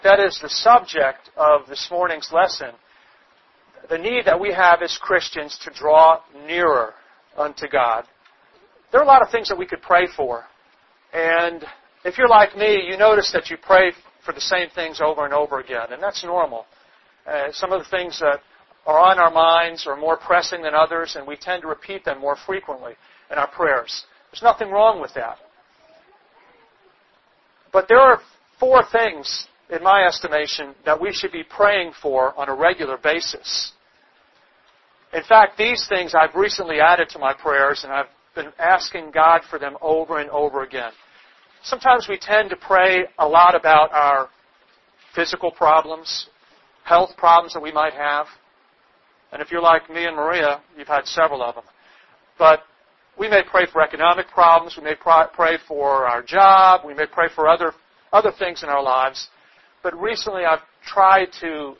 that is the subject of this morning's lesson, the need that we have as Christians to draw nearer unto God. There are a lot of things that we could pray for. And if you're like me, you notice that you pray for the same things over and over again, and that's normal. Some of the things that are on our minds are more pressing than others, and we tend to repeat them more frequently in our prayers. There's nothing wrong with that. But there are 4 things, in my estimation, that we should be praying for on a regular basis. In fact, these things I've recently added to my prayers, and I've been asking God for them over and over again. Sometimes we tend to pray a lot about our physical problems, health problems that we might have. And if you're like me and Maria, you've had several of them. But we may pray for economic problems. We may pray for our job. We may pray for other things in our lives. But recently I've tried to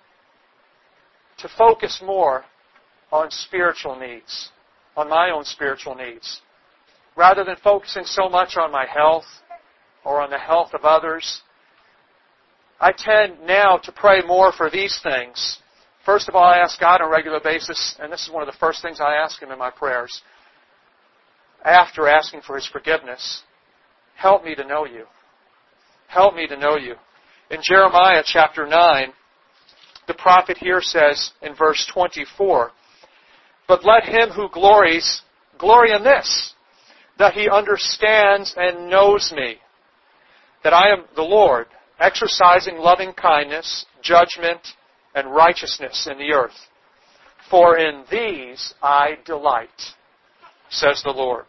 focus more on spiritual needs, on my own spiritual needs. Rather than focusing so much on my health or on the health of others, I tend now to pray more for these things. First of all, I ask God on a regular basis, and this is one of the first things I ask Him in my prayers, after asking for His forgiveness, help me to know You. Help me to know You. In Jeremiah chapter 9, the prophet here says in verse 24, "But let him who glories glory in this, that he understands and knows me, that I am the Lord, exercising loving kindness, judgment, and righteousness in the earth. For in these I delight, says the Lord."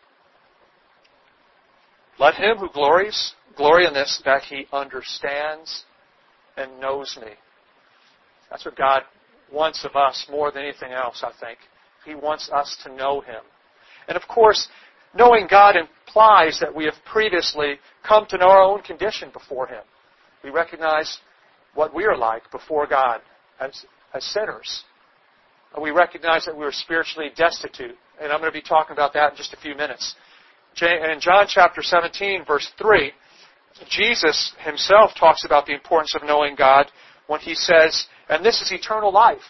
Let him who glories glory in this, that he understands and knows me. That's what God wants of us more than anything else, I think. He wants us to know Him. And of course, knowing God implies that we have previously come to know our own condition before Him. We recognize what we are like before God as sinners. We recognize that we are spiritually destitute. And I'm going to be talking about that in just a few minutes. In John chapter 17, verse 3, Jesus Himself talks about the importance of knowing God when He says, "And this is eternal life,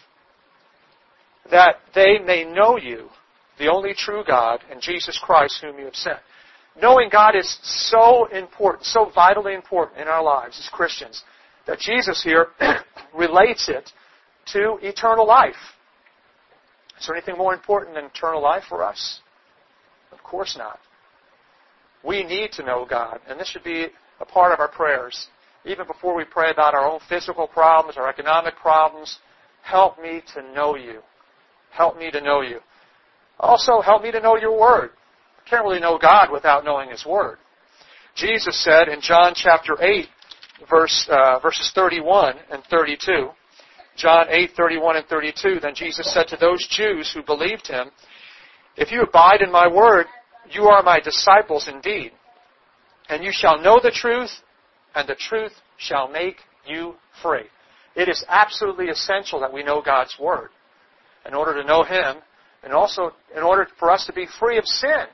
that they may know You, the only true God, and Jesus Christ whom You have sent." Knowing God is so important, so vitally important in our lives as Christians, that Jesus here relates it to eternal life. Is there anything more important than eternal life for us? Of course not. We need to know God, and this should be a part of our prayers. Even before we pray about our own physical problems, our economic problems, help me to know You. Help me to know You. Also, help me to know Your Word. I can't really know God without knowing His Word. Jesus said in John chapter 8, verses 31 and 32, John 8:31 and 32, then Jesus said to those Jews who believed Him, "If you abide in My Word, you are My disciples indeed, and you shall know the truth, and the truth shall make you free." It is absolutely essential that we know God's Word in order to know Him, and also in order for us to be free of sin.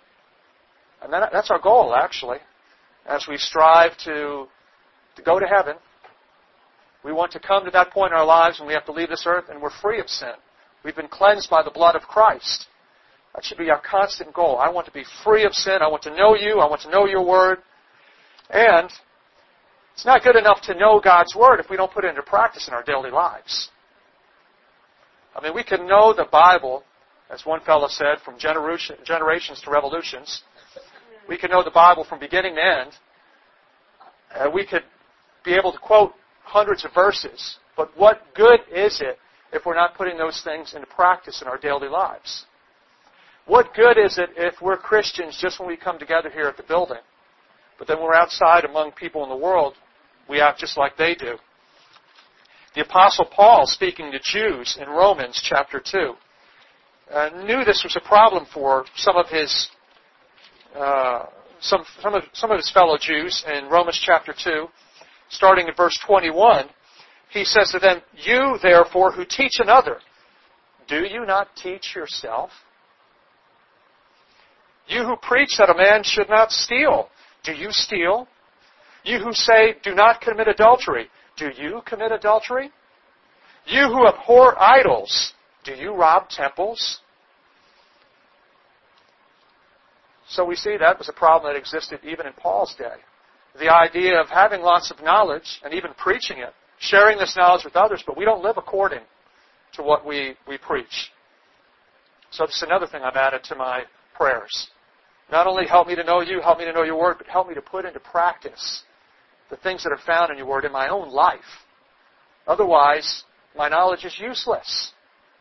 And that's our goal, actually, as we strive to go to heaven. We want to come to that point in our lives when we have to leave this earth and we're free of sin. We've been cleansed by the blood of Christ. That should be our constant goal. I want to be free of sin. I want to know You. I want to know Your Word. And it's not good enough to know God's Word if we don't put it into practice in our daily lives. I mean, we can know the Bible, as one fellow said, from generations to revolutions. We can know the Bible from beginning to end. We could be able to quote hundreds of verses. But what good is it if we're not putting those things into practice in our daily lives? What good is it if we're Christians just when we come together here at the building, but then we're outside among people in the world, we act just like they do? The Apostle Paul, speaking to Jews in Romans chapter 2, knew this was a problem for some of his fellow Jews in Romans chapter 2, starting in verse 21. He says to them, "You, therefore, who teach another, do you not teach yourself? You who preach that a man should not steal, do you steal? You who say, do not commit adultery, do you commit adultery? You who abhor idols, do you rob temples? So we see that was a problem that existed even in Paul's day. The idea of having lots of knowledge and even preaching it, sharing this knowledge with others, but we don't live according to what we preach. So this is another thing I've added to my prayers. Not only help me to know you, help me to know your word, but help me to put into practice the things that are found in your word in my own life. Otherwise, my knowledge is useless.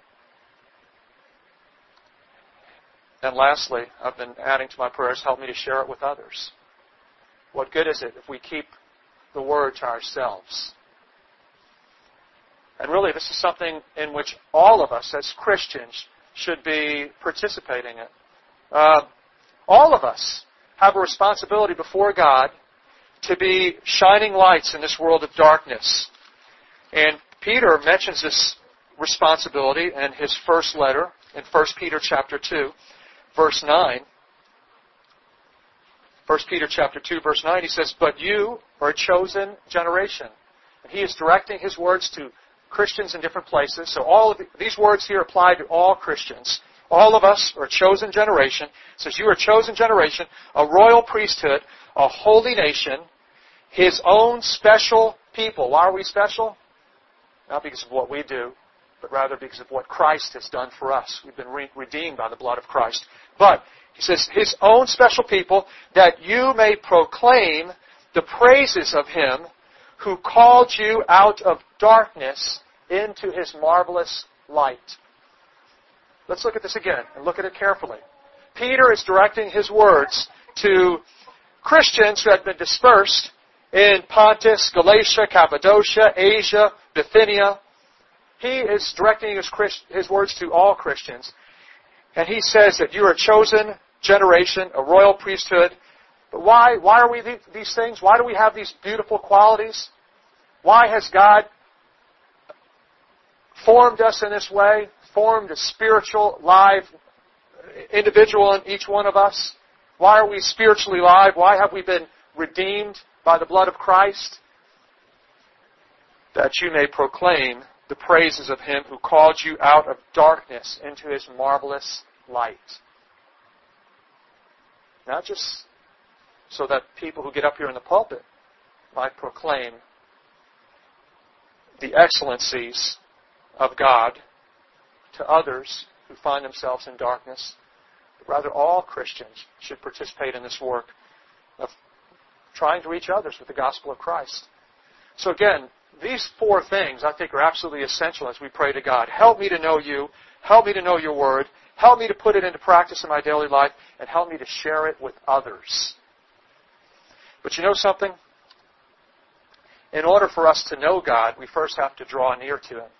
And lastly, I've been adding to my prayers, help me to share it with others. What good is it if we keep the word to ourselves? And really, this is something in which all of us as Christians should be participating in. All of us have a responsibility before God to be shining lights in this world of darkness. And Peter mentions this responsibility in his first letter in 1 Peter chapter 2, verse 9. 1 Peter chapter 2, verse 9, he says, "But you are a chosen generation." And he is directing his words to Christians in different places. So all of these words here apply to all Christians. All of us are a chosen generation. It says, you are a chosen generation, a royal priesthood, a holy nation, His own special people. Why are we special? Not because of what we do, but rather because of what Christ has done for us. We've been redeemed by the blood of Christ. But, he says, His own special people, that you may proclaim the praises of Him who called you out of darkness into His marvelous light. Let's look at this again and look at it carefully. Peter is directing his words to Christians who had been dispersed in Pontus, Galatia, Cappadocia, Asia, Bithynia. He is directing his words to all Christians. And he says that you are a chosen generation, a royal priesthood. But why are we these things? Why do we have these beautiful qualities? Why has God formed us in this way? Formed a spiritual, live individual in each one of us? Why are we spiritually alive? Why have we been redeemed by the blood of Christ? That you may proclaim the praises of Him who called you out of darkness into His marvelous light. Not just so that people who get up here in the pulpit might proclaim the excellencies of God to others who find themselves in darkness, but rather all Christians should participate in this work of trying to reach others with the gospel of Christ. So again, these four things I think are absolutely essential as we pray to God. Help me to know you, help me to know your word, help me to put it into practice in my daily life, and help me to share it with others. But you know something? In order for us to know God, we first have to draw near to Him.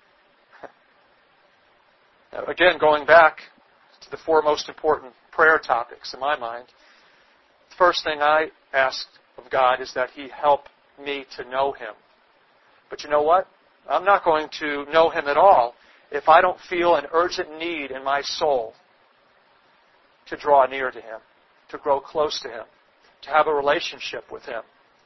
Now, again, going back to the four most important prayer topics in my mind, the first thing I ask of God is that He help me to know Him. But you know what? I'm not going to know Him at all if I don't feel an urgent need in my soul to draw near to Him, to grow close to Him, to have a relationship with Him.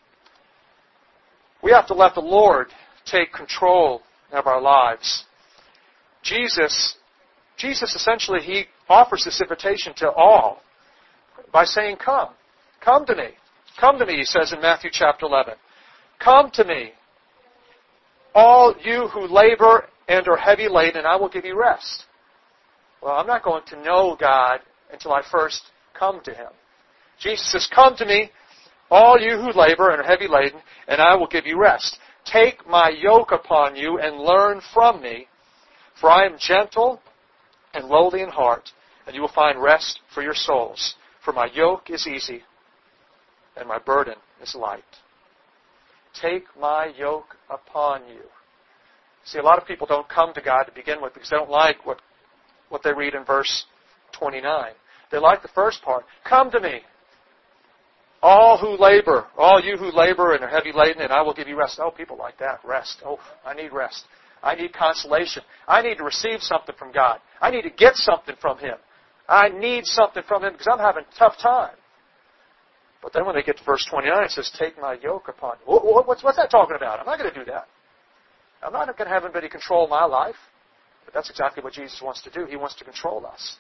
We have to let the Lord take control of our lives. Jesus essentially, He offers this invitation to all by saying, come. Come to me. Come to me, He says in Matthew chapter 11. Come to me, all you who labor and are heavy laden, and I will give you rest. Well, I'm not going to know God until I first come to Him. Jesus says, come to me, all you who labor and are heavy laden, and I will give you rest. Take my yoke upon you and learn from me, for I am gentle and lowly in heart, and you will find rest for your souls. For my yoke is easy, and my burden is light. Take my yoke upon you. See, a lot of people don't come to God to begin with because they don't like what they read in verse 29. They like the first part. Come to me, all you who labor and are heavy laden, and I will give you rest. Oh, people like that, rest. Oh, I need rest. I need consolation. I need to receive something from God. I need to get something from Him. I need something from Him because I'm having a tough time. But then when they get to verse 29, it says, take my yoke upon you. What's that talking about? I'm not going to do that. I'm not going to have anybody control my life. But that's exactly what Jesus wants to do. He wants to control us.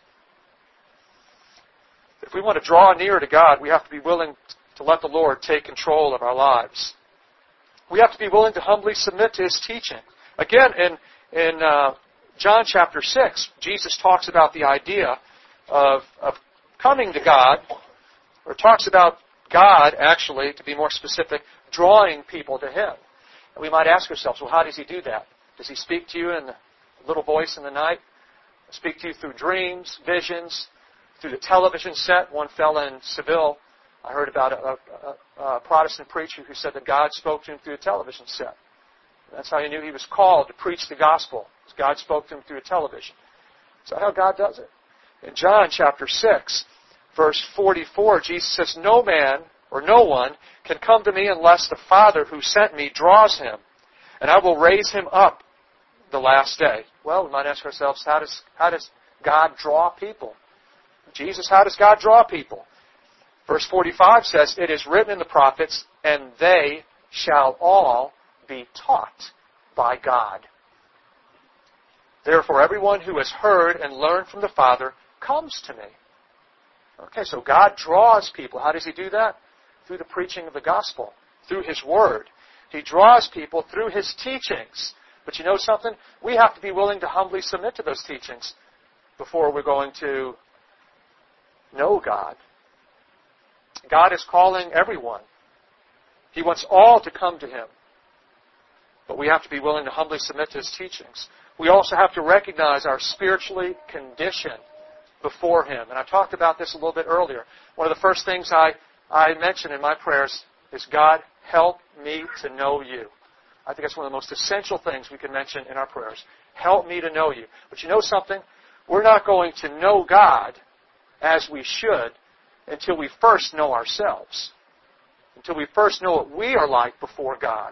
If we want to draw near to God, we have to be willing to let the Lord take control of our lives. We have to be willing to humbly submit to His teaching. Again, in John chapter 6, Jesus talks about the idea of coming to God, or talks about God, actually, to be more specific, drawing people to Him. And we might ask ourselves, well, how does He do that? Does He speak to you in the little voice in the night? Speak to you through dreams, visions, through the television set? One fella in Seville, I heard about a Protestant preacher who said that God spoke to him through a television set. That's how he knew he was called to preach the gospel. God spoke to him through a television. That's how God does it. In John chapter 6, verse 44, Jesus says, no man or no one can come to me unless the Father who sent me draws him, and I will raise him up the last day. Well, we might ask ourselves, how does God draw people? Jesus, how does God draw people? Verse 45 says, it is written in the prophets, and they shall all be taught by God. Therefore, everyone who has heard and learned from the Father comes to me. Okay, so God draws people. How does He do that? Through the preaching of the gospel, through His Word. He draws people through His teachings. But you know something? We have to be willing to humbly submit to those teachings before we're going to know God. God is calling everyone. He wants all to come to Him. But we have to be willing to humbly submit to His teachings. We also have to recognize our spiritually condition before Him. And I talked about this a little bit earlier. One of the first things I mention in my prayers is, God, help me to know You. I think that's one of the most essential things we can mention in our prayers. Help me to know You. But you know something? We're not going to know God as we should until we first know ourselves. Until we first know what we are like before God.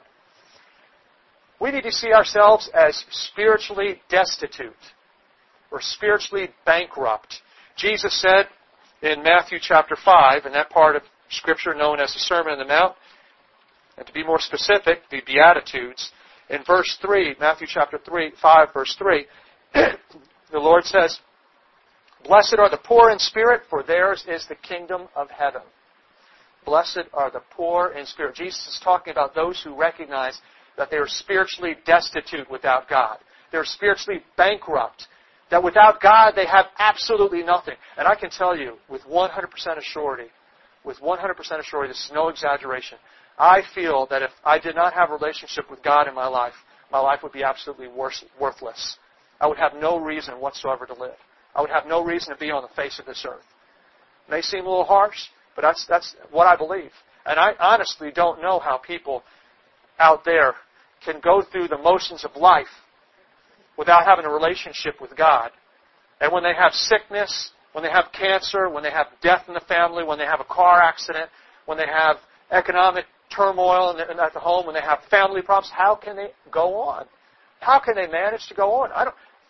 We need to see ourselves as spiritually destitute or spiritually bankrupt. Jesus said in Matthew chapter 5, in that part of Scripture known as the Sermon on the Mount, and to be more specific, the Beatitudes, in verse 3, Matthew chapter 5, verse 3, the Lord says, blessed are the poor in spirit, for theirs is the kingdom of heaven. Blessed are the poor in spirit. Jesus is talking about those who recognize that they are spiritually destitute without God. They're spiritually bankrupt. That without God, they have absolutely nothing. And I can tell you with 100% assurity, this is no exaggeration, I feel that if I did not have a relationship with God in my life would be absolutely worthless. I would have no reason whatsoever to live. I would have no reason to be on the face of this earth. It may seem a little harsh, but that's what I believe. And I honestly don't know how people out there can go through the motions of life without having a relationship with God. And when they have sickness, when they have cancer, when they have death in the family, when they have a car accident, when they have economic turmoil at the home, when they have family problems, how can they go on? How can they manage to go on?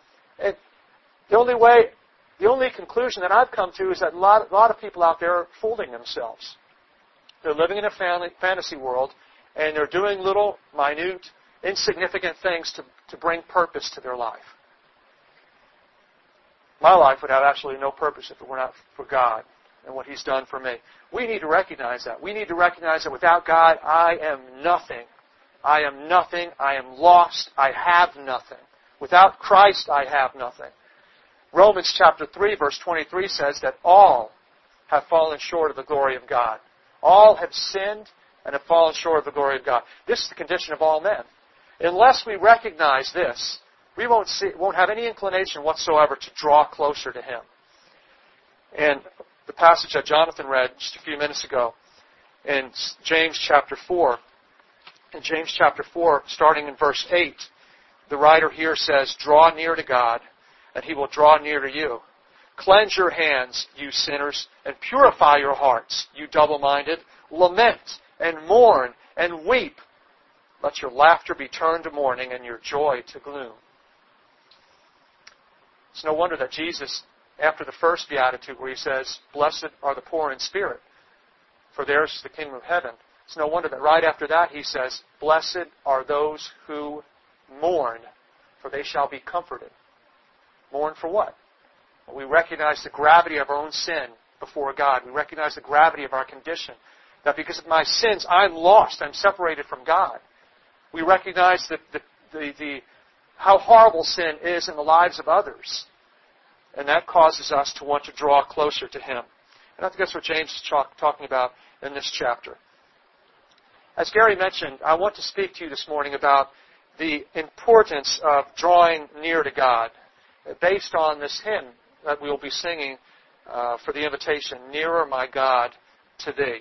The only conclusion that I've come to is that a lot of people out there are fooling themselves. They're living in a fantasy world, and they're doing little, minute, insignificant things to bring purpose to their life. My life would have absolutely no purpose if it were not for God and what He's done for me. We need to recognize that. We need to recognize that without God, I am nothing. I am nothing. I am lost. I have nothing. Without Christ, I have nothing. Romans chapter 3, verse 23 says that all have fallen short of the glory of God. All have sinned and have fallen short of the glory of God. This is the condition of all men. Unless we recognize this, we won't have any inclination whatsoever to draw closer to Him. And the passage that Jonathan read just a few minutes ago in James chapter 4, starting in verse 8, the writer here says, draw near to God, and He will draw near to you. Cleanse your hands, you sinners, and purify your hearts, you double-minded. Lament and mourn and weep. Let your laughter be turned to mourning and your joy to gloom. It's no wonder that Jesus, after the first beatitude where He says, blessed are the poor in spirit, for theirs is the kingdom of heaven. It's no wonder that right after that he says, blessed are those who mourn, for they shall be comforted. Mourn for what? Well, we recognize the gravity of our own sin before God. We recognize the gravity of our condition. That because of my sins, I'm lost. I'm separated from God. We recognize how horrible sin is in the lives of others. And that causes us to want to draw closer to Him. And I think that's what James is talking about in this chapter. As Gary mentioned, I want to speak to you this morning about the importance of drawing near to God, based on this hymn that we will be singing for the invitation, Nearer My God to Thee.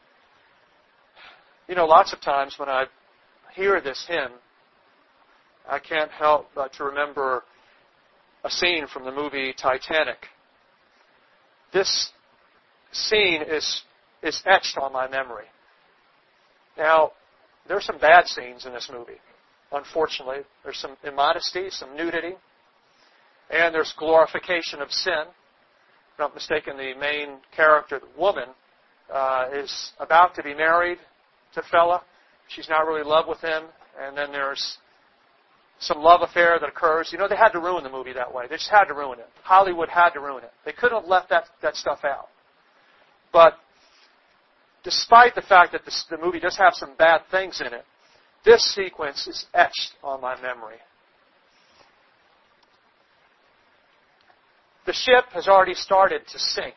You know, lots of times when I hear this hymn, I can't help but to remember a scene from the movie Titanic. This scene is etched on my memory. Now, there are some bad scenes in this movie. Unfortunately, there's some immodesty, some nudity, and there's glorification of sin. If I'm not mistaken, the main character, the woman, is about to be married to a fella. She's not really in love with him, and then there's some love affair that occurs. You know, they had to ruin the movie that way. They just had to ruin it. Hollywood had to ruin it. They couldn't have left that stuff out. But despite the fact that the movie does have some bad things in it, this sequence is etched on my memory. The ship has already started to sink.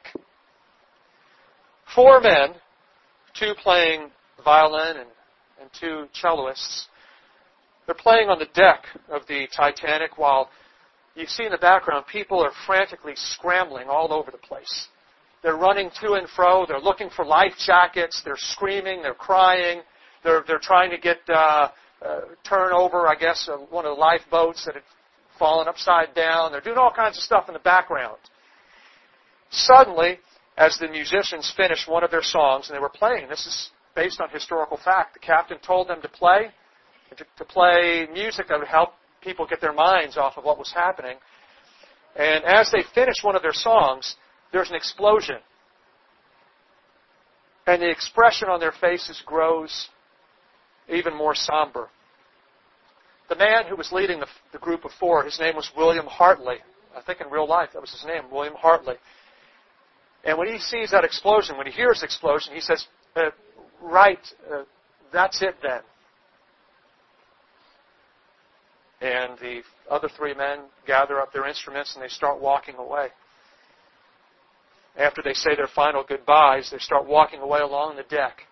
4 men, 2 playing violin and 2 celloists, they're playing on the deck of the Titanic while you see in the background people are frantically scrambling all over the place. They're running to and fro. They're looking for life jackets. They're screaming. They're crying. They're trying to get turn over, I guess, one of the lifeboats that had fallen upside down. They're doing all kinds of stuff in the background. Suddenly, as the musicians finished one of their songs, and they were playing, this is based on historical fact, the captain told them to play music that would help people get their minds off of what was happening. And as they finished one of their songs, there's an explosion. And the expression on their faces grows even more somber. The man who was leading the group of 4, his name was William Hartley. I think in real life that was his name, William Hartley. And when he sees that explosion, when he hears the explosion, he says, that's it then. And the other 3 men gather up their instruments and they start walking away. After they say their final goodbyes, they start walking away along the deck.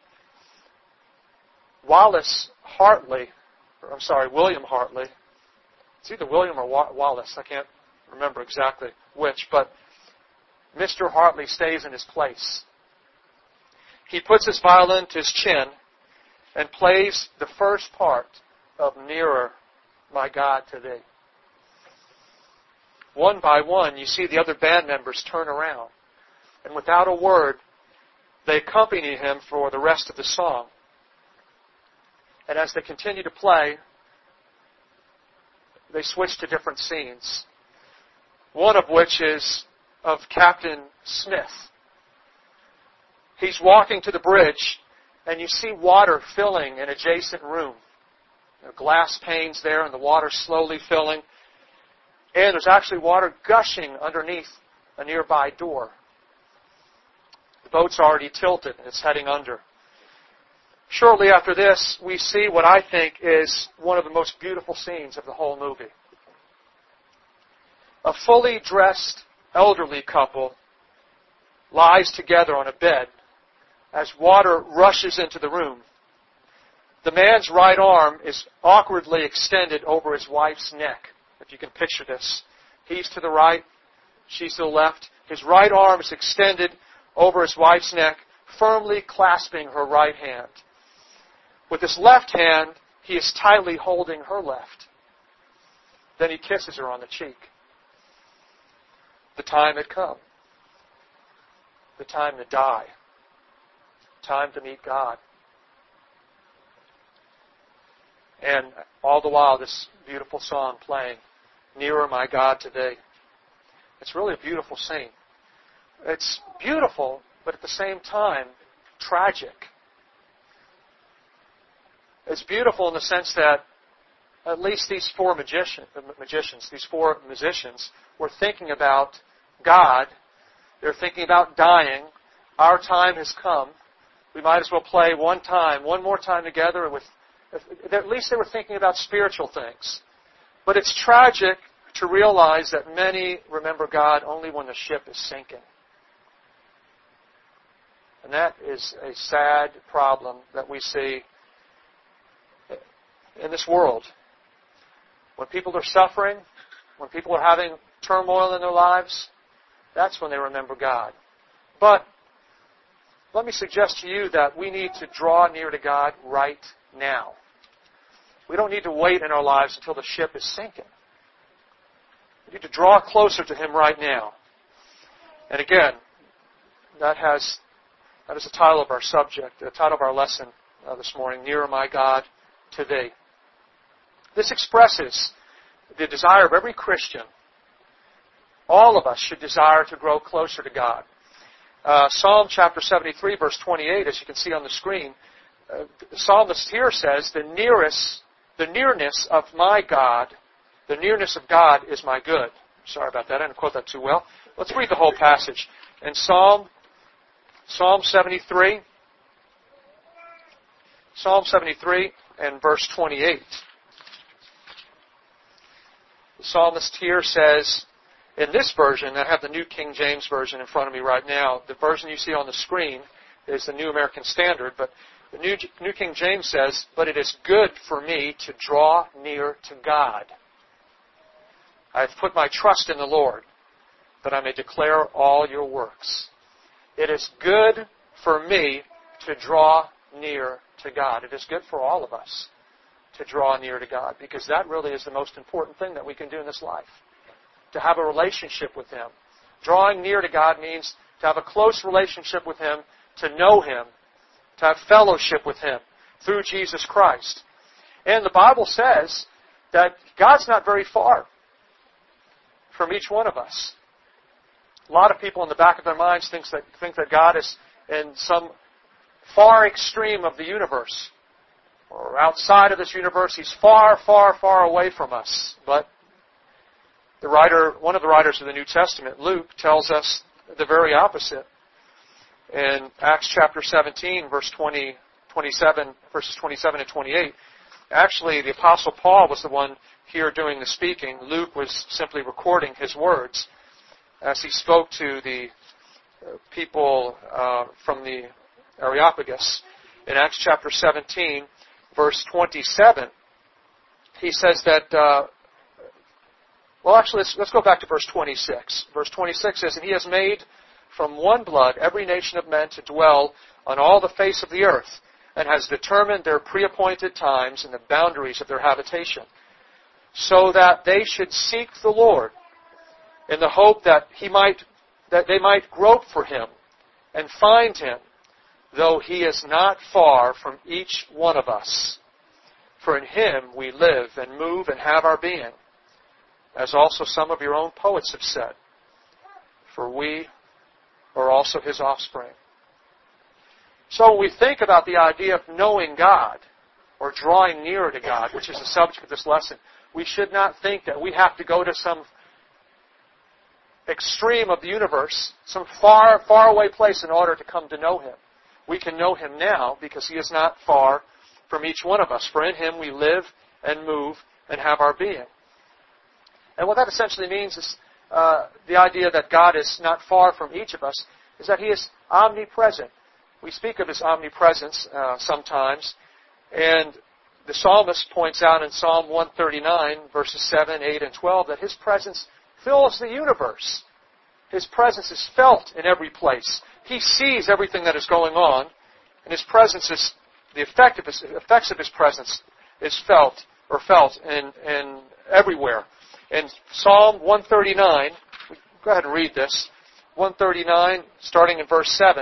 William Hartley. It's either William or Wallace. I can't remember exactly which, but Mr. Hartley stays in his place. He puts his violin to his chin and plays the first part of Nearer My God to Thee. One by one, you see the other band members turn around. And without a word, they accompany him for the rest of the song. And as they continue to play, they switch to different scenes. One of which is of Captain Smith. He's walking to the bridge, and you see water filling an adjacent room. There are glass panes there, and the water's slowly filling. And there's actually water gushing underneath a nearby door. The boat's already tilted, and it's heading under. Shortly after this, we see what I think is one of the most beautiful scenes of the whole movie. A fully dressed elderly couple lies together on a bed as water rushes into the room. The man's right arm is awkwardly extended over his wife's neck, if you can picture this. He's to the right, she's to the left. His right arm is extended over his wife's neck, firmly clasping her right hand. With his left hand, he is tightly holding her left. Then he kisses her on the cheek. The time had come. The time to die. Time to meet God. And all the while, this beautiful song playing, Nearer My God to Thee. It's really a beautiful scene. It's beautiful, but at the same time, tragic. It's beautiful in the sense that at least these four these four musicians, were thinking about God. They're thinking about dying. Our time has come. We might as well play one more time together. At least they were thinking about spiritual things. But it's tragic to realize that many remember God only when the ship is sinking. And that is a sad problem that we see in this world. When people are suffering, when people are having turmoil in their lives, that's when they remember God. But let me suggest to you that we need to draw near to God right now. We don't need to wait in our lives until the ship is sinking. We need to draw closer to Him right now. And again, that is the title of our subject, the title of our lesson this morning, Nearer My God to Thee. This expresses the desire of every Christian. All of us should desire to grow closer to God. Psalm chapter 73, verse 28, as you can see on the screen, the psalmist here says, the nearness of my God, the nearness of God is my good. Sorry about that, I didn't quote that too well. Let's read the whole passage. In Psalm 73, and verse 28. The psalmist here says, in this version, I have the New King James Version in front of me right now. The version you see on the screen is the New American Standard, but the New King James says, but it is good for me to draw near to God. I have put my trust in the Lord, that I may declare all your works. It is good for me to draw near to God. It is good for all of us to draw near to God, because that really is the most important thing that we can do in this life. To have a relationship with Him. Drawing near to God means to have a close relationship with Him, to know Him, to have fellowship with Him through Jesus Christ. And the Bible says that God's not very far from each one of us. A lot of people in the back of their minds think that God is in some far extreme of the universe, or outside of this universe. He's far, far, far away from us. But one of the writers of the New Testament, Luke, tells us the very opposite. In Acts chapter 17, verses 27 and 28, actually the Apostle Paul was the one here doing the speaking. Luke was simply recording his words as he spoke to the people from the Areopagus. In Acts chapter 17, verse 27, he says that... let's go back to verse 26. Verse 26 says, and He has made from one blood every nation of men to dwell on all the face of the earth, and has determined their preappointed times and the boundaries of their habitation, so that they should seek the Lord, in the hope that they might grope for Him and find Him, though He is not far from each one of us. For in Him we live and move and have our being, as also some of your own poets have said, for we are also His offspring. So when we think about the idea of knowing God, or drawing nearer to God, which is the subject of this lesson, we should not think that we have to go to some extreme of the universe, some far, far away place in order to come to know Him. We can know Him now because He is not far from each one of us. For in Him we live and move and have our being. And what that essentially means is the idea that God is not far from each of us is that He is omnipresent. We speak of His omnipresence sometimes, and the psalmist points out in Psalm 139, verses 7, 8, and 12, that His presence fills the universe. His presence is felt in every place. He sees everything that is going on, and His presence is, the effects of His presence is felt in everywhere. In Psalm 139, go ahead and read this. 139, starting in verse 7,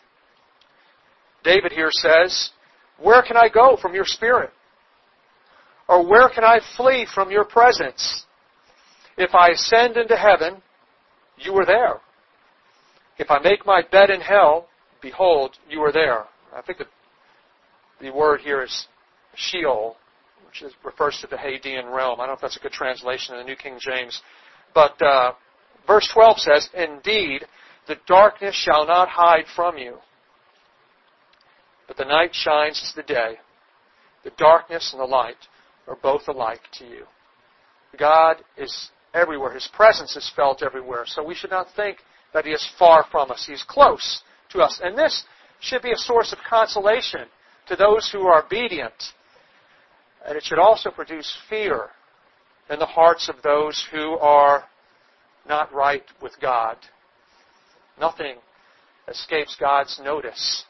David here says, where can I go from your Spirit? Or where can I flee from your presence? If I ascend into heaven, you are there. If I make my bed in hell, behold, you are there. I think the word here is Sheol, which refers to the Hadean realm. I don't know if that's a good translation in the New King James. But verse 12 says, indeed, the darkness shall not hide from you, but the night shines as the day. The darkness and the light are both alike to you. God is everywhere. His presence is felt everywhere. So we should not think that He is far from us. He is close to us. And this should be a source of consolation to those who are obedient. And it should also produce fear in the hearts of those who are not right with God. Nothing escapes God's notice.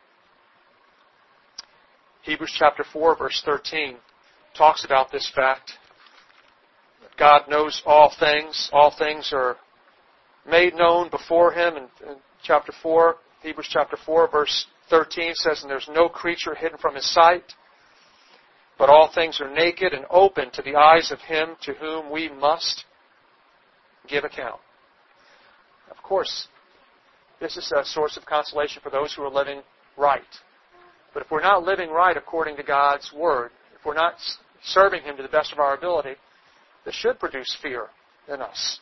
Hebrews chapter 4, verse 13 talks about this fact. God knows all things. All things are made known before Him. In chapter 4, Hebrews chapter 4, verse 13 says, and there's no creature hidden from His sight, but all things are naked and open to the eyes of Him to whom we must give account. Of course, this is a source of consolation for those who are living right. But if we're not living right according to God's Word, if we're not serving Him to the best of our ability, this should produce fear in us.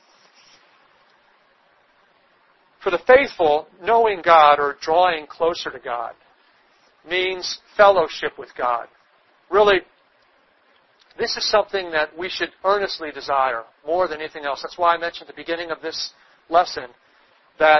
For the faithful, knowing God or drawing closer to God means fellowship with God. Really, this is something that we should earnestly desire more than anything else. That's why I mentioned at the beginning of this lesson that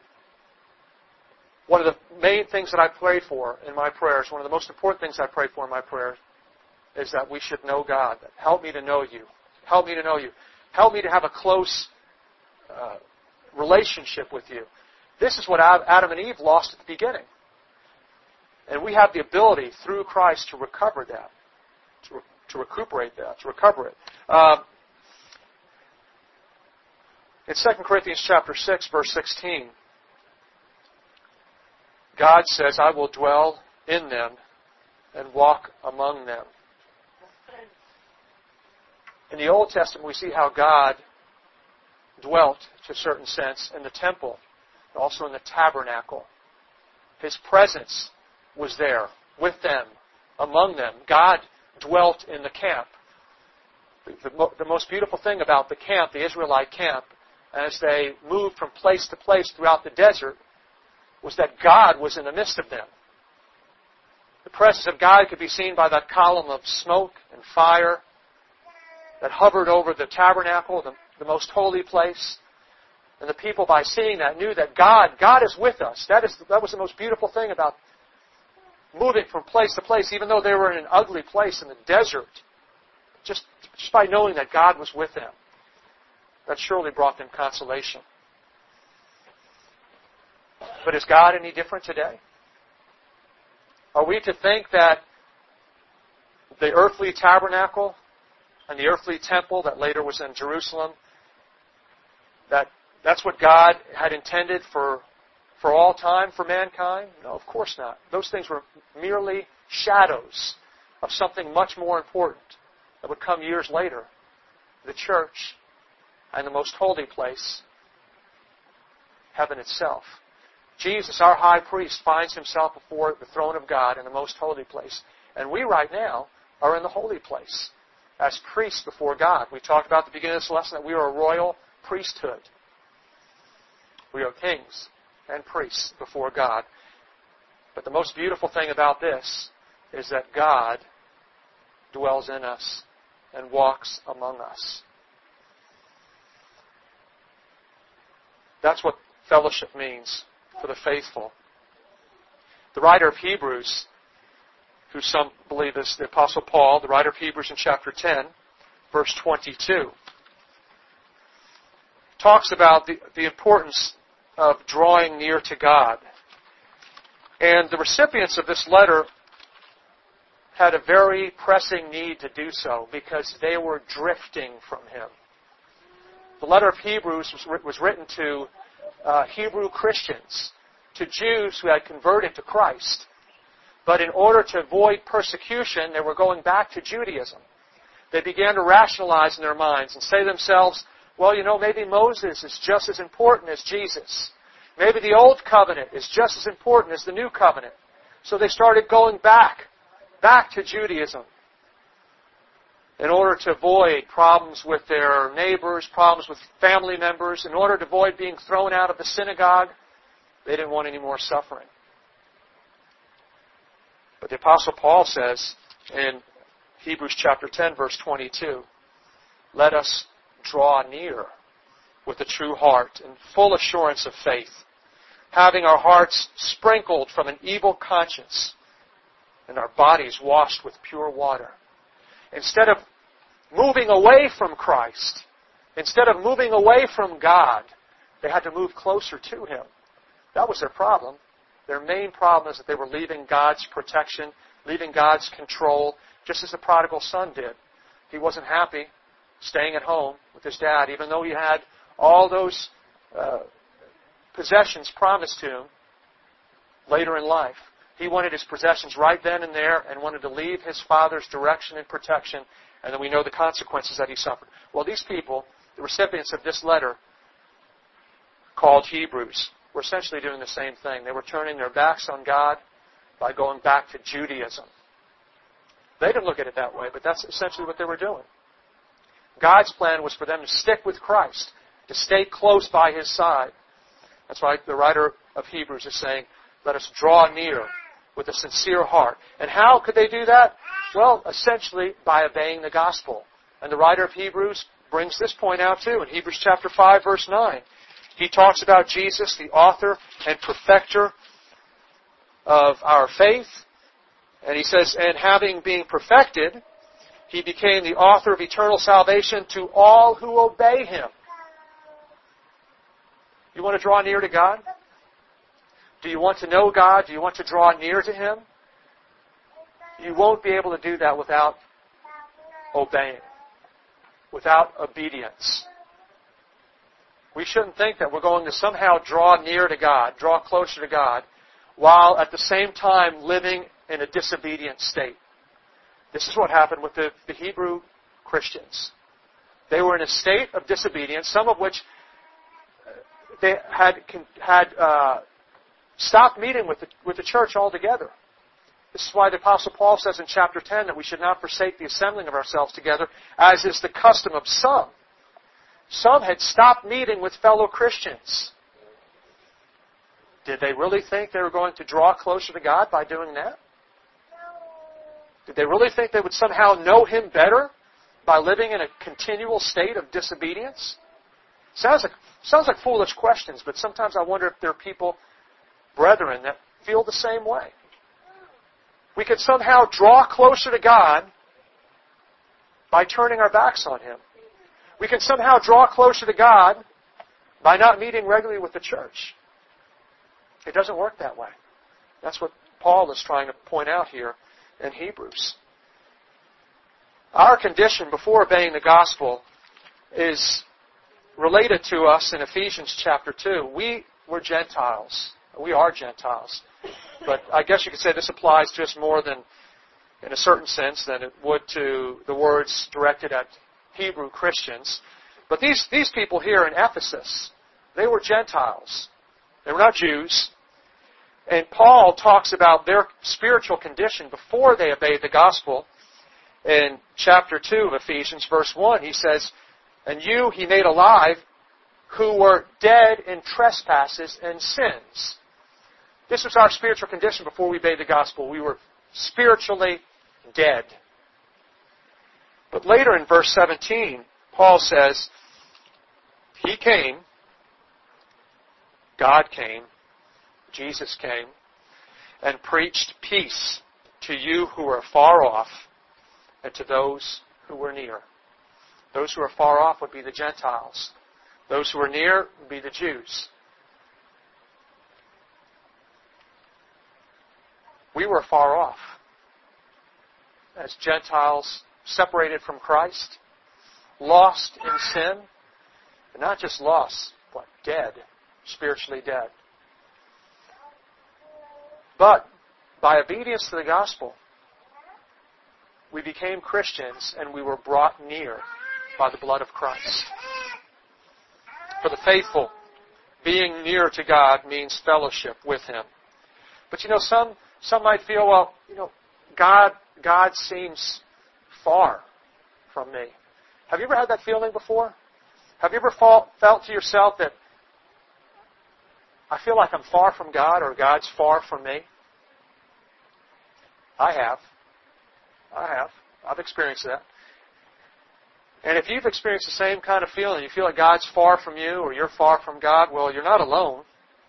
one of the main things that I pray for in my prayers, one of the most important things I pray for in my prayers, is that we should know God. Help me to know You. Help me to know You. Help me to have a close relationship with You. This is what Adam and Eve lost at the beginning. And we have the ability through Christ to recover that, to recuperate that, to recover it. In 2 Corinthians chapter 6, verse 16, God says, I will dwell in them and walk among them. In the Old Testament, we see how God dwelt, to a certain sense, in the temple, also in the tabernacle. His presence was there, with them, among them. God dwelt in the camp. The most beautiful thing about the camp, the Israelite camp, as they moved from place to place throughout the desert, was that God was in the midst of them. The presence of God could be seen by that column of smoke and fire that hovered over the tabernacle, the most holy place. And the people, by seeing that, knew that God is with us. That was the most beautiful thing about moving from place to place, even though they were in an ugly place in the desert. Just by knowing that God was with them, that surely brought them consolation. But is God any different today? Are we to think that the earthly tabernacle and the earthly temple that later was in Jerusalem, that's what God had intended for all time for mankind? No, of course not. Those things were merely shadows of something much more important that would come years later. The church and the most holy place, heaven itself. Jesus, our high priest, finds Himself before the throne of God in the most holy place. And we right now are in the holy place as priests before God. We talked about at the beginning of this lesson that we are a royal priesthood. We are kings and priests before God. But the most beautiful thing about this is that God dwells in us and walks among us. That's what fellowship means for the faithful. The writer of Hebrews, who some believe is the Apostle Paul, the writer of Hebrews in chapter 10, verse 22, talks about the importance of drawing near to God. And the recipients of this letter had a very pressing need to do so because they were drifting from Him. The letter of Hebrews was written to Hebrew Christians, to Jews who had converted to Christ. But in order to avoid persecution, they were going back to Judaism. They began to rationalize in their minds and say to themselves, well, maybe Moses is just as important as Jesus. Maybe the old covenant is just as important as the new covenant. So they started going back to Judaism in order to avoid problems with their neighbors, problems with family members, in order to avoid being thrown out of the synagogue. They didn't want any more suffering. But the Apostle Paul says in Hebrews chapter 10, verse 22, let us draw near with a true heart and full assurance of faith, having our hearts sprinkled from an evil conscience and our bodies washed with pure water. Instead of moving away from Christ, instead of moving away from God, they had to move closer to Him. That was their problem. Their main problem is that they were leaving God's protection, leaving God's control, just as the prodigal son did. He wasn't happy staying at home with his dad, even though he had all those possessions promised to him later in life. He wanted his possessions right then and there and wanted to leave his father's direction and protection, and then we know the consequences that he suffered. Well, these people, the recipients of this letter called Hebrews, were essentially doing the same thing. They were turning their backs on God by going back to Judaism. They didn't look at it that way, but that's essentially what they were doing. God's plan was for them to stick with Christ, to stay close by His side. That's why the writer of Hebrews is saying, let us draw near with a sincere heart. And how could they do that? Well, essentially by obeying the gospel. And the writer of Hebrews brings this point out too in Hebrews chapter 5, verse 9. He talks about Jesus, the author and perfecter of our faith. And he says, and having been perfected, He became the author of eternal salvation to all who obey Him. You want to draw near to God? Do you want to know God? Do you want to draw near to Him? You won't be able to do that without obeying, without obedience. We shouldn't think that we're going to somehow draw near to God, draw closer to God, while at the same time living in a disobedient state. This is what happened with the Hebrew Christians. They were in a state of disobedience, some of which they had stopped meeting with the church altogether. This is why the Apostle Paul says in chapter 10 that we should not forsake the assembling of ourselves together, as is the custom of some. Some had stopped meeting with fellow Christians. Did they really think they were going to draw closer to God by doing that? Did they really think they would somehow know Him better by living in a continual state of disobedience? Sounds like foolish questions, but sometimes I wonder if there are people, brethren, that feel the same way. We could somehow draw closer to God by turning our backs on Him. We can somehow draw closer to God by not meeting regularly with the church. It doesn't work that way. That's what Paul is trying to point out here in Hebrews. Our condition before obeying the gospel is related to us in Ephesians chapter 2. We were Gentiles. We are Gentiles. But I guess you could say this applies to us more than, in a certain sense, than it would to the words directed at Hebrew Christians. But these people here in Ephesus, they were Gentiles. They were not Jews. And Paul talks about their spiritual condition before they obeyed the gospel. In chapter 2 of Ephesians, verse 1, he says, and you He made alive who were dead in trespasses and sins. This was our spiritual condition before we obeyed the gospel. We were spiritually dead. But later in verse 17, Paul says, He came, God came, Jesus came, and preached peace to you who are far off and to those who were near. Those who are far off would be the Gentiles. Those who are near would be the Jews. We were far off as Gentiles, separated from Christ, lost in sin, and not just lost, but dead, spiritually dead. But by obedience to the gospel, we became Christians and we were brought near by the blood of Christ. For the faithful being near to God means fellowship with Him. But some might feel, well, God seems far from me. Have you ever had that feeling before? Have you ever felt to yourself that I feel like I'm far from God or God's far from me? I have. I've experienced that. And if you've experienced the same kind of feeling, you feel like God's far from you or you're far from God, well, you're not alone.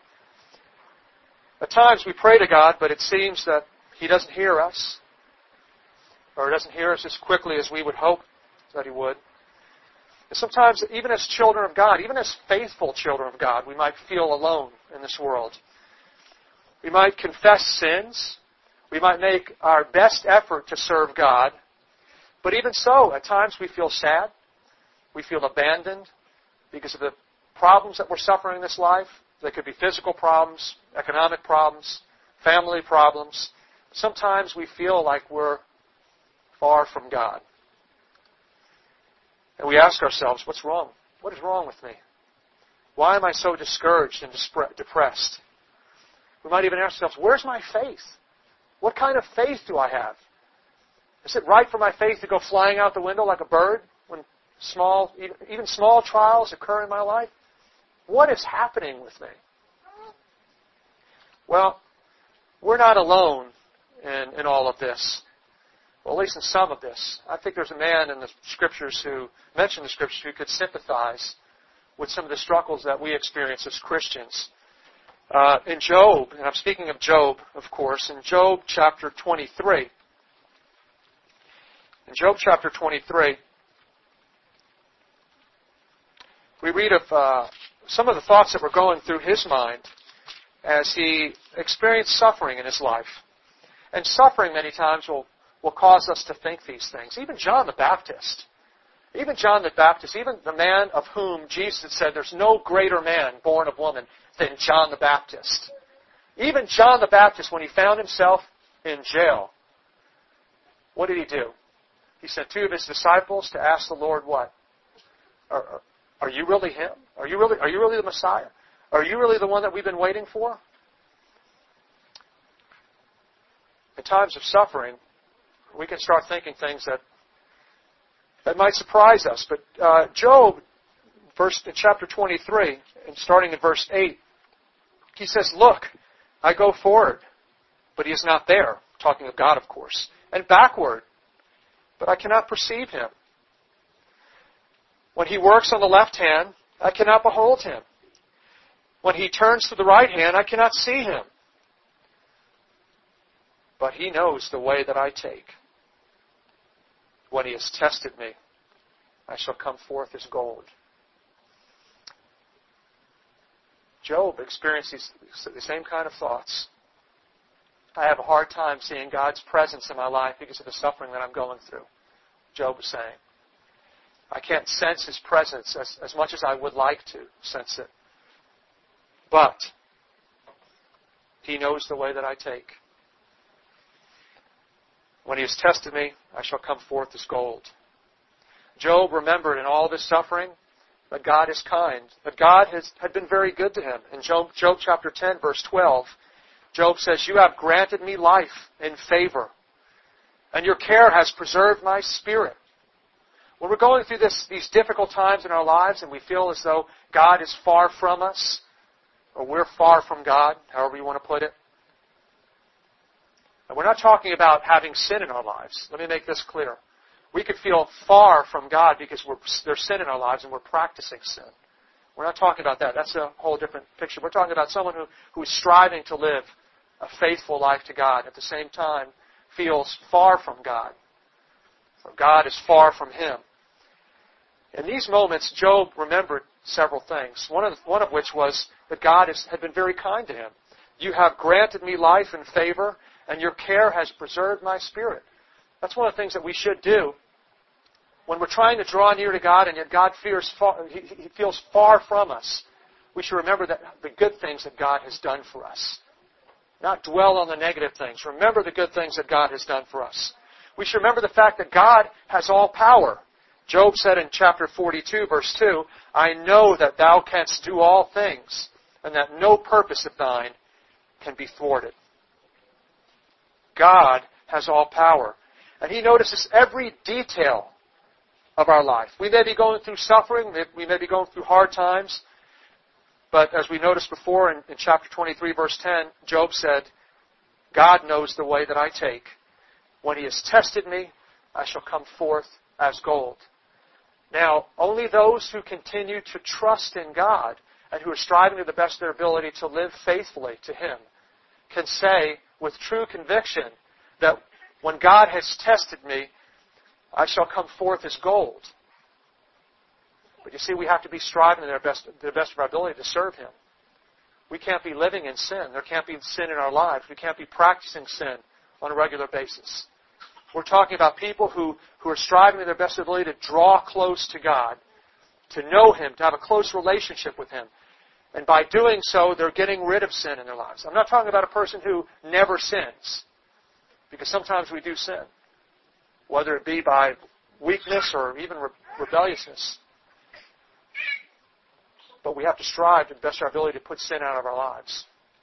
At times we pray to God, but it seems that He doesn't hear us, or doesn't hear us as quickly as we would hope that He would. And sometimes, even as children of God, even as faithful children of God, we might feel alone in this world. We might confess sins. We might make our best effort to serve God. But even so, at times we feel sad. We feel abandoned because of the problems that we're suffering in this life. They could be physical problems, economic problems, family problems. Sometimes we feel like we're far from God. And we ask ourselves, what's wrong? What is wrong with me? Why am I so discouraged and depressed? We might even ask ourselves, where's my faith? What kind of faith do I have? Is it right for my faith to go flying out the window like a bird when even small trials occur in my life? What is happening with me? Well, we're not alone in all of this. Well, at least in some of this. I think there's a man in the Scriptures who mentioned the Scriptures who could sympathize with some of the struggles that we experience as Christians. In Job, and I'm speaking of Job, of course, in Job chapter 23. In Job chapter 23, we read of some of the thoughts that were going through his mind as he experienced suffering in his life. And suffering many times will cause us to think these things. Even John the Baptist, even the man of whom Jesus said there's no greater man born of woman than John the Baptist. Even John the Baptist, when he found himself in jail, what did he do? He sent two of his disciples to ask the Lord what? Are you really Him? Are you really the Messiah? Are you really the one that we've been waiting for? In times of suffering, we can start thinking things that might surprise us. But Job, in chapter 23, and starting in verse 8, he says, "Look, I go forward, but He is not there," talking of God, of course, "and backward, but I cannot perceive Him. When He works on the left hand, I cannot behold Him. When He turns to the right hand, I cannot see Him. But He knows the way that I take. When He has tested me, I shall come forth as gold." Job experienced the same kind of thoughts. I have a hard time seeing God's presence in my life because of the suffering that I'm going through, Job was saying. I can't sense His presence as much as I would like to sense it. But He knows the way that I take. When He has tested me, I shall come forth as gold. Job remembered in all of his suffering that God is kind, that God had been very good to him. In Job chapter 10, verse 12, Job says, "You have granted me life in favor, and your care has preserved my spirit." When we're going through these difficult times in our lives and we feel as though God is far from us, or we're far from God, however you want to put it. And we're not talking about having sin in our lives. Let me make this clear. We could feel far from God because there's sin in our lives and we're practicing sin. We're not talking about that. That's a whole different picture. We're talking about someone who is striving to live a faithful life to God, at the same time feels far from God. Or God is far from him. In these moments, Job remembered several things. One of which was that God had been very kind to him. "You have granted me life and favor, and your care has preserved my spirit." That's one of the things that we should do when we're trying to draw near to God and yet God feels far from us. We should remember that the good things that God has done for us. Not dwell on the negative things. Remember the good things that God has done for us. We should remember the fact that God has all power. Job said in chapter 42, verse 2, "I know that thou canst do all things, and that no purpose of thine can be thwarted. God has all power, and He notices every detail of our life. We may be going through suffering, we may be going through hard times, but as we noticed before in chapter 23, verse 10, Job said, God knows the way that I take. When He has tested me, I shall come forth as gold. Now, only those who continue to trust in God and who are striving to the best of their ability to live faithfully to Him can say with true conviction that when God has tested me, I shall come forth as gold. But you see, we have to be striving to the best of our ability to serve Him. We can't be living in sin. There can't be sin in our lives. We can't be practicing sin on a regular basis. We're talking about people who are striving to their best ability to draw close to God, to know Him, to have a close relationship with Him. And by doing so, they're getting rid of sin in their lives. I'm not talking about a person who never sins, because sometimes we do sin, whether it be by weakness or even rebelliousness. But we have to strive to the best of our ability to put sin out of our lives,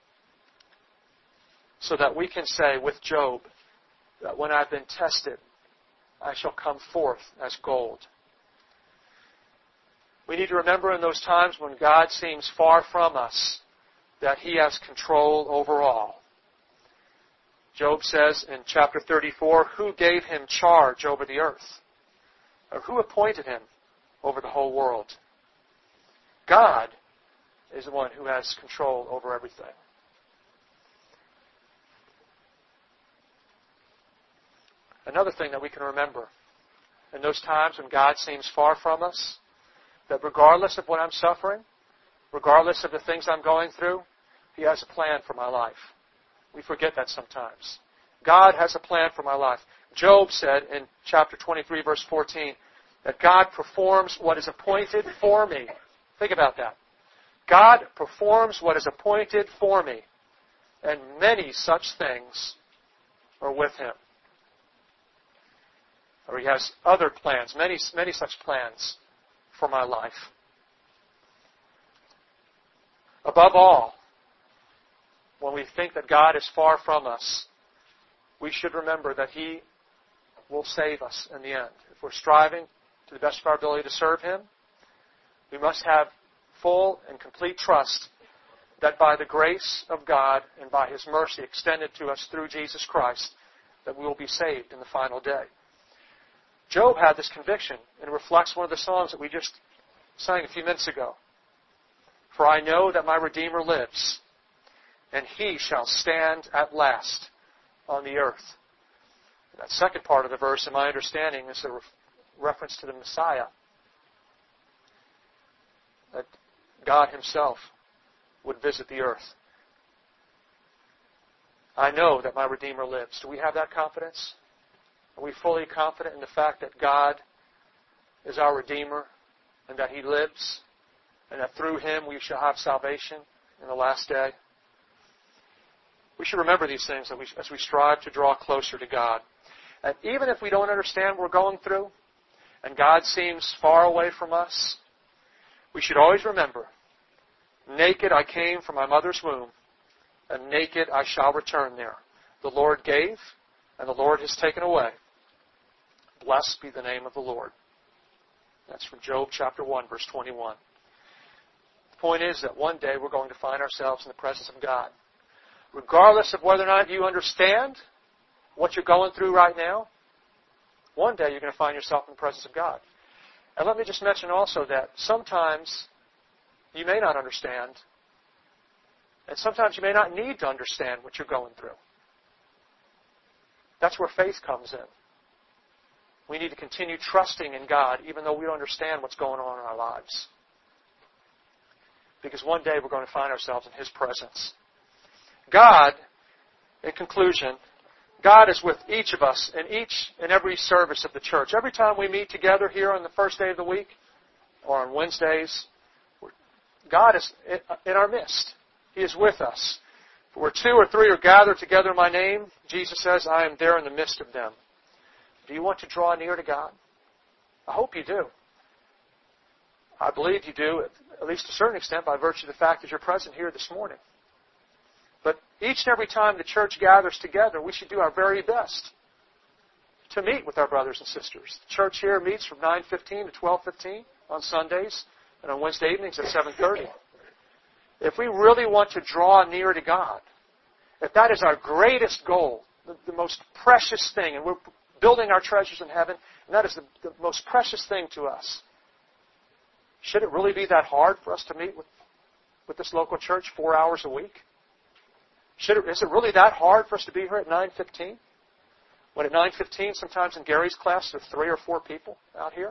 so that we can say with Job that when I've been tested, I shall come forth as gold. We need to remember in those times when God seems far from us that He has control over all. Job says in chapter 34, who gave Him charge over the earth? Or who appointed Him over the whole world? God is the one who has control over everything. Another thing that we can remember in those times when God seems far from us, that regardless of what I'm suffering, regardless of the things I'm going through, He has a plan for my life. We forget that sometimes. God has a plan for my life. Job said in chapter 23, verse 14, that God performs what is appointed for me. Think about that. God performs what is appointed for me, and many such things are with Him. Or He has other plans, many such plans for my life. Above all, when we think that God is far from us, we should remember that He will save us in the end. If we're striving to the best of our ability to serve Him, we must have full and complete trust that by the grace of God and by His mercy extended to us through Jesus Christ, that we will be saved in the final day. Job had this conviction, and it reflects one of the songs that we just sang a few minutes ago. For I know that my Redeemer lives, and He shall stand at last on the earth. That second part of the verse, in my understanding, is a reference to the Messiah. That God Himself would visit the earth. I know that my Redeemer lives. Do we have that confidence? Are we fully confident in the fact that God is our Redeemer and that He lives and that through Him we shall have salvation in the last day? We should remember these things as we strive to draw closer to God. And even if we don't understand what we're going through and God seems far away from us, we should always remember, naked I came from my mother's womb, and naked I shall return there. The Lord gave, and the Lord has taken away. Blessed be the name of the Lord. That's from Job chapter 1, verse 21. The point is that one day we're going to find ourselves in the presence of God. Regardless of whether or not you understand what you're going through right now, one day you're going to find yourself in the presence of God. And let me just mention also that sometimes you may not understand, and sometimes you may not need to understand what you're going through. That's where faith comes in. We need to continue trusting in God even though we don't understand what's going on in our lives. Because one day we're going to find ourselves in His presence. God, in conclusion, God is with each of us in each and every service of the church. Every time we meet together here on the first day of the week or on Wednesdays, God is in our midst. He is with us. For where two or three are gathered together in my name, Jesus says, I am there in the midst of them. Do you want to draw near to God? I hope you do. I believe you do, at least to a certain extent, by virtue of the fact that you're present here this morning. But each and every time the church gathers together, we should do our very best to meet with our brothers and sisters. The church here meets from 9:15 to 12:15 on Sundays, and on Wednesday evenings at 7:30. If we really want to draw near to God, if that is our greatest goal, the most precious thing, and we're building our treasures in heaven, and that is the most precious thing to us, should it really be that hard for us to meet with this local church 4 hours a week? Is it really that hard for us to be here at 9:15? When at 9:15, sometimes in Gary's class, there are 3 or 4 people out here.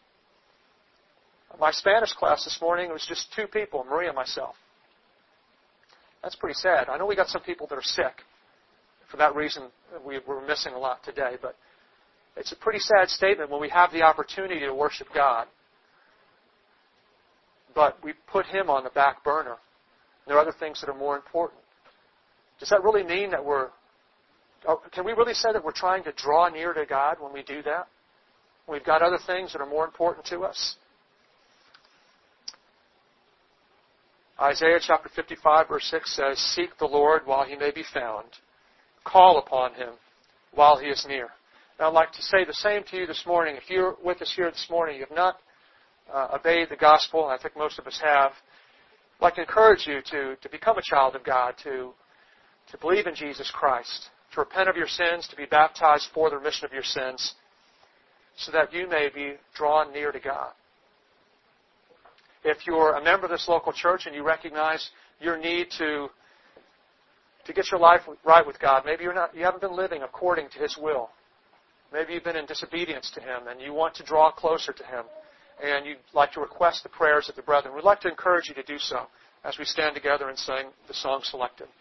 My Spanish class this morning, it was just 2 people, Maria and myself. That's pretty sad. I know we got some people that are sick. For that reason, we're missing a lot today. But it's a pretty sad statement when we have the opportunity to worship God, but we put Him on the back burner. There are other things that are more important. Does that really mean that can we really say that we're trying to draw near to God when we do that? When we've got other things that are more important to us? Isaiah chapter 55 verse 6 says, "Seek the Lord while He may be found. Call upon Him while He is near." Now I'd like to say the same to you this morning. If you're with us here this morning, you have not obeyed the gospel, and I think most of us have, I'd like to encourage you to become a child of God, to believe in Jesus Christ, to repent of your sins, to be baptized for the remission of your sins, so that you may be drawn near to God. If you're a member of this local church and you recognize your need to get your life right with God, maybe you haven't been living according to His will. Maybe you've been in disobedience to Him and you want to draw closer to Him, and you'd like to request the prayers of the brethren. We'd like to encourage you to do so as we stand together and sing the song selected.